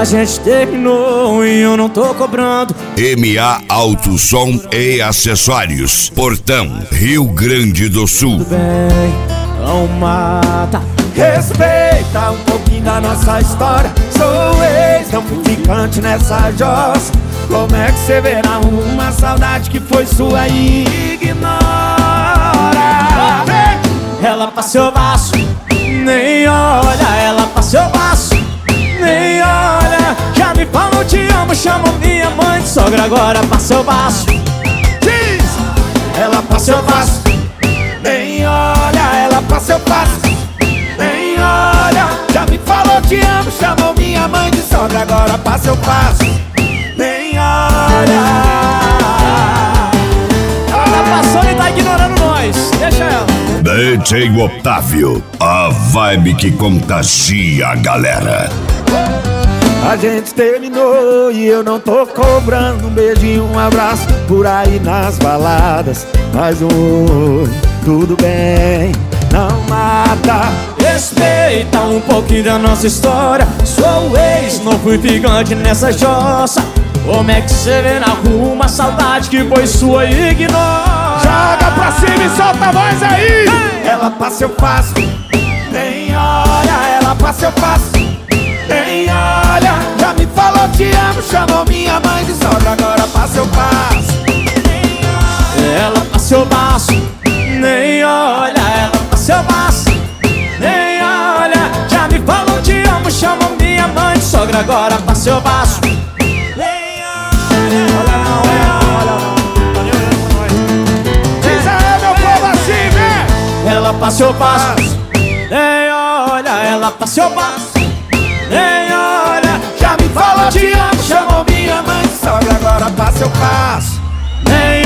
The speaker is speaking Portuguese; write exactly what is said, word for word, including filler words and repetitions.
A gente terminou e eu não tô cobrando. M A Auto Som e Acessórios, Portão, Rio Grande do Sul. Tudo bem, não mata. Respeita um pouquinho da nossa história. Sou ex, não fui ficante nessa jossa. Como é que você verá uma saudade que foi sua e ignora? Ela passou baixo, nem olha. Ela passou baixo, nem olha. Já me falou te amo, chamou minha mãe de sogra. Agora passou baixo. Diz! Ela passou baixo, nem olha. Ela passou baixo, nem olha. Já me falou te amo, chamou minha mãe de sogra. Agora passou baixo, nem olha. Ela tá passando e tá ignorando nós. Deixa ela. D J Otávio, a vibe que contagia a galera. A gente terminou e eu não tô cobrando um beijinho, um abraço por aí nas baladas. Mas um oi, tudo bem, não mata. Respeita um pouquinho da nossa história. Sou ex, não fui ficante nessa jossa. Como é que você vê na rua uma saudade que foi sua e ignora? Joga pra cima e solta a voz aí! Ela passa, eu passo, nem olha. Ela passa, eu passo, nem olha. Já me falou te amo, chamou minha mãe de sogra. Agora passa, eu passo, nem olha. Ela passou baixo, nem olha. Ela passou baixo, nem olha. Já me falou te amo, chamou minha mãe de sogra. Agora passou baixo, nem olha. Olha não, olha não, olha não. Diz aí, meu povo, assim, vem! Ela passou baixo, nem olha. Ela passou baixo, nem olha. Já me falou te amo, chamou minha mãe de sogra. Agora passa, eu passo, Nem